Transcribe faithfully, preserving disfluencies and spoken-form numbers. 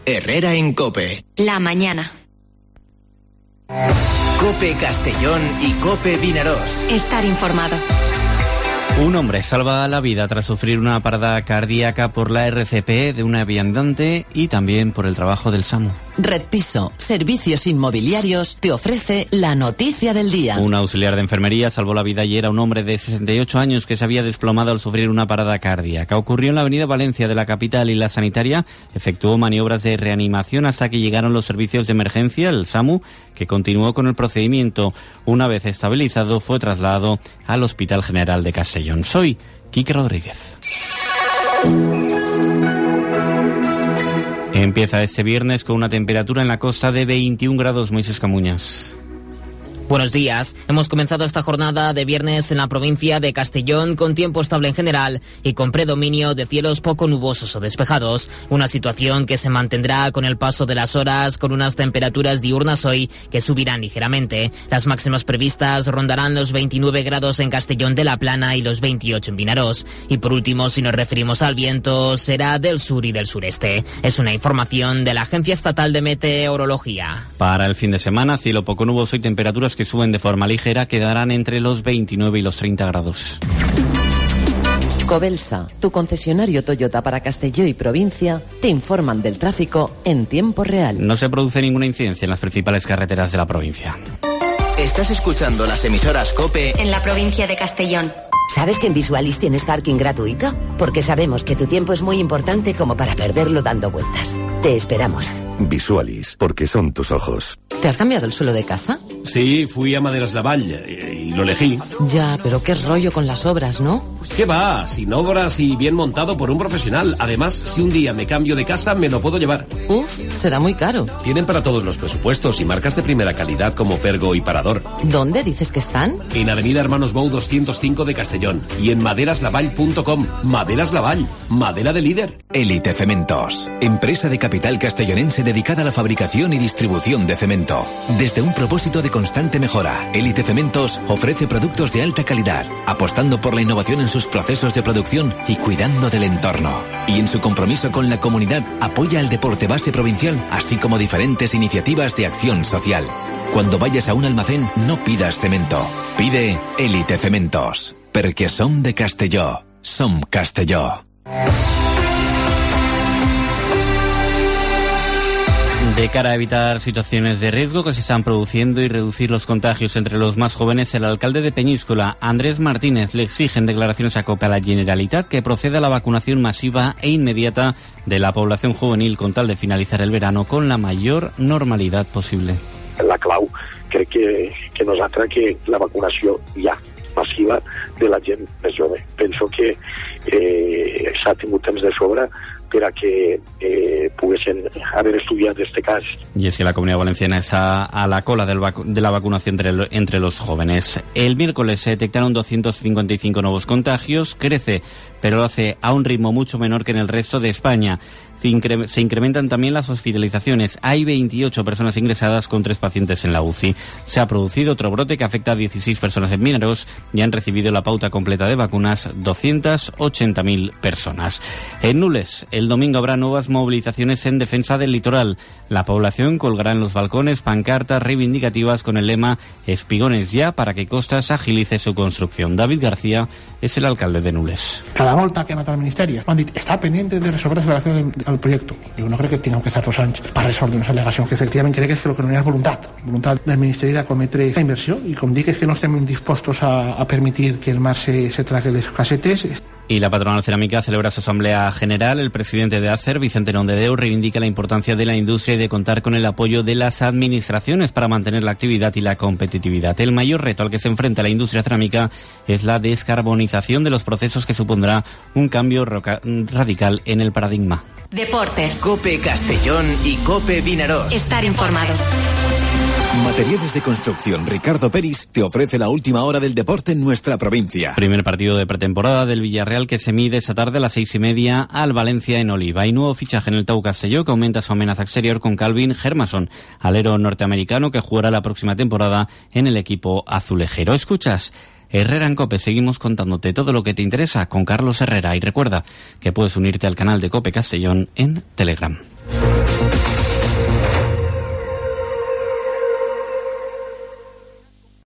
Herrera en COPE. La mañana. COPE Castellón y COPE Vinarós. Estar informado. Un hombre salva la vida tras sufrir una parada cardíaca por la R C P de una viandante y también por el trabajo del SAMU. Red Piso, Servicios Inmobiliarios, te ofrece la noticia del día. Un auxiliar de enfermería salvó la vida ayer a un hombre de sesenta y ocho años que se había desplomado al sufrir una parada cardíaca. Ocurrió en la avenida Valencia de la capital y la sanitaria efectuó maniobras de reanimación hasta que llegaron los servicios de emergencia, el SAMU, que continuó con el procedimiento. Una vez estabilizado, fue trasladado al Hospital General de Castellón. Soy Quique Rodríguez. Empieza este viernes con una temperatura en la costa de veintiún grados. Moisés Camuñas. Buenos días. Hemos comenzado esta jornada de viernes en la provincia de Castellón con tiempo estable en general y con predominio de cielos poco nubosos o despejados. Una situación que se mantendrá con el paso de las horas con unas temperaturas diurnas hoy que subirán ligeramente. Las máximas previstas rondarán los veintinueve grados en Castellón de la Plana y los veintiocho en Vinarós. Y por último, si nos referimos al viento, será del sur y del sureste. Es una información de la Agencia Estatal de Meteorología. Para el fin de semana, cielo poco nuboso y temperaturas que que suben de forma ligera quedarán entre los veintinueve y los treinta grados. Cobelsa, tu concesionario Toyota para Castelló y provincia, te informan del tráfico en tiempo real. No se produce ninguna incidencia en las principales carreteras de la provincia. Estás escuchando las emisoras COPE en la provincia de Castellón. ¿Sabes que en Visualis tienes parking gratuito? Porque sabemos que tu tiempo es muy importante como para perderlo dando vueltas. Te esperamos. Visualis, porque son tus ojos. ¿Te has cambiado el suelo de casa? Sí, fui a Maderas Lavall y, y lo elegí. Ya, pero qué rollo con las obras, ¿no? ¿Qué va? Sin obras y bien montado por un profesional. Además, si un día me cambio de casa, me lo puedo llevar. Uf, será muy caro. Tienen para todos los presupuestos y marcas de primera calidad como Pergo y Parador. ¿Dónde dices que están? En Avenida Hermanos Bou doscientos cinco de Castellón y en maderas lavall punto com. Maderas Lavall, madera de líder. Élite Cementos, empresa de capital castellonense dedicada a la fabricación y distribución de cemento. Desde un propósito de constante mejora, Élite Cementos ofrece productos de alta calidad, apostando por la innovación en sus procesos de producción y cuidando del entorno. Y en su compromiso con la comunidad, apoya el deporte base provincial, así como diferentes iniciativas de acción social. Cuando vayas a un almacén, no pidas cemento. Pide Élite Cementos. Perquè som de Castelló. Som Castelló. De cara a evitar situaciones de riesgo que se están produciendo y reducir los contagios entre los más jóvenes, el alcalde de Peñíscola, Andrés Martínez, le exige en declaraciones a COPE a la Generalitat que proceda a la vacunación masiva e inmediata de la población juvenil con tal de finalizar el verano con la mayor normalidad posible. La clau crec que, que nosaltres que la vacunació ja massiva de la gent més jove. Penso que eh, s'ha tingut temps de sobre per a que eh, poguessin haver estudiat este cas. Y es que la Comunidad Valenciana está a la cola del vacu- de la vacunación entre, entre los jóvenes. El miércoles se detectaron doscientos cincuenta y cinco nuevos contagios, crece, pero lo hace a un ritmo mucho menor que en el resto de España. Se, incre- se incrementan también las hospitalizaciones. Hay veintiocho personas ingresadas con tres pacientes en la U C I. Se ha producido otro brote que afecta a dieciséis personas en Vinarós y han recibido la pauta completa de vacunas doscientas ochenta mil personas. En Nules, el domingo habrá nuevas movilizaciones en defensa del litoral. La población colgará en los balcones pancartas reivindicativas con el lema Espigones ya para que Costas agilice su construcción. David García es el alcalde de Nules. Cada volta que ha anat al Ministeri m'han dit està pendent de resoldre la relació del projecte. Jo no crec que tinguem que estar dos anys per resoldre unes al·legacions que efectivament crec que és que el que no hi ha voluntat. Voluntat del Ministeri de cometre aquesta inversió i com dic és que no estem dispostos a, a permitir que el mar se, se trague les casetes. Y la patronal cerámica celebra su asamblea general. El presidente de ACER, Vicente Nondedeu, reivindica la importancia de la industria y de contar con el apoyo de las administraciones para mantener la actividad y la competitividad. El mayor reto al que se enfrenta la industria cerámica es la descarbonización de los procesos, que supondrá un cambio roca- radical en el paradigma. Deportes. COPE Castellón y COPE Vinarós. Estar informados. Materiales de construcción Ricardo Peris te ofrece la última hora del deporte en nuestra provincia. Primer partido de pretemporada del Villarreal que se mide esta tarde a las seis y media al Valencia en Oliva. Hay nuevo fichaje en el Tau Castelló que aumenta su amenaza exterior con Calvin Hermason, alero norteamericano que jugará la próxima temporada en el equipo azulejero. Escuchas Herrera en COPE, seguimos contándote todo lo que te interesa con Carlos Herrera y recuerda que puedes unirte al canal de COPE Castellón en Telegram.